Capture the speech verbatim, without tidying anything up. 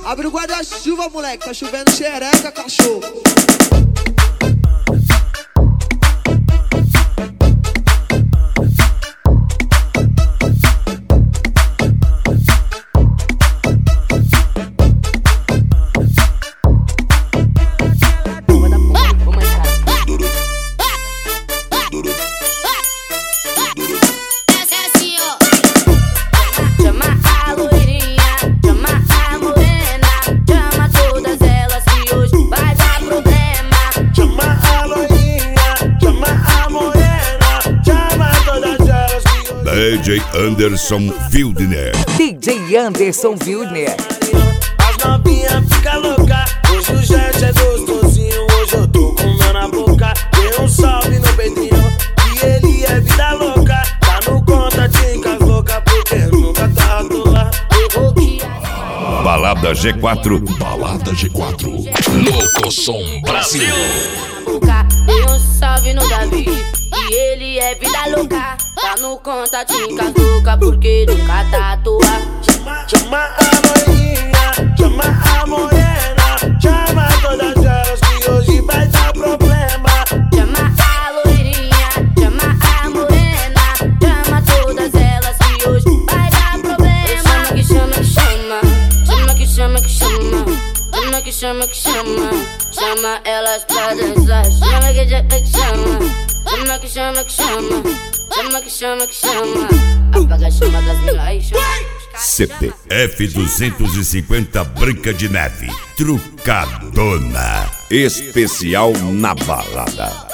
Abre o guarda-chuva, moleque, tá chovendo xereca, cachorro. D J Anderson Wildner. D J Anderson Wildner. As novinhas fica louca, hoje o jet é gostosinho, hoje eu tô comendo na boca. Dei um salve no Pedrinho, que ele é vida louca. Tá no conta de cas louca, porque nunca tá à toa. Balada G quatro. Balada G quatro. Louco Som Brasil. Dei um salve no Davi, que ele é vida louca. Tá no conta de cas louca, porque nunca tá à toa. Chama, chama a loirinha, chama a morena, chama todas elas que hoje vai dar problema. Chama a loirinha, chama a morena, chama todas elas que hoje vai dar problema. Chama que chama que chama, chama que chama que chama, chama que chama que chama, chama elas pra dançar. Chama que chama que chama, chama que chama que chama, chama que chama que chama, apaga a chama das milhões. C P F duzentos e cinquenta Branca de Neve. Trucadona. Especial na balada.